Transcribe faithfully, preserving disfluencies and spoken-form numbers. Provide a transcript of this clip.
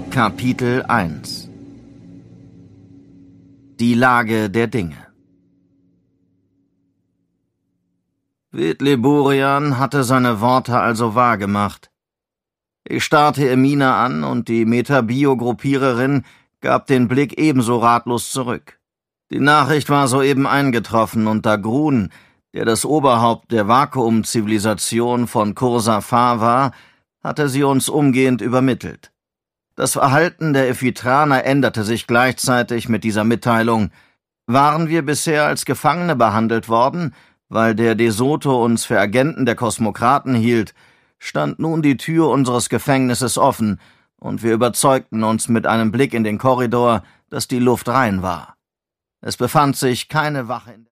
Kapitel eins Die Lage der Dinge. Wittleburian hatte seine Worte also wahrgemacht. Ich starrte Emina an, und die Metabio-Gruppiererin gab den Blick ebenso ratlos zurück. Die Nachricht war soeben eingetroffen, und Dagrun, der das Oberhaupt der Vakuum-Zivilisation von Kursafar war, hatte sie uns umgehend übermittelt. Das Verhalten der Ephitraner änderte sich gleichzeitig mit dieser Mitteilung. Waren wir bisher als Gefangene behandelt worden, weil der De Soto uns für Agenten der Kosmokraten hielt, stand nun die Tür unseres Gefängnisses offen, und wir überzeugten uns mit einem Blick in den Korridor, dass die Luft rein war. Es befand sich keine Wache in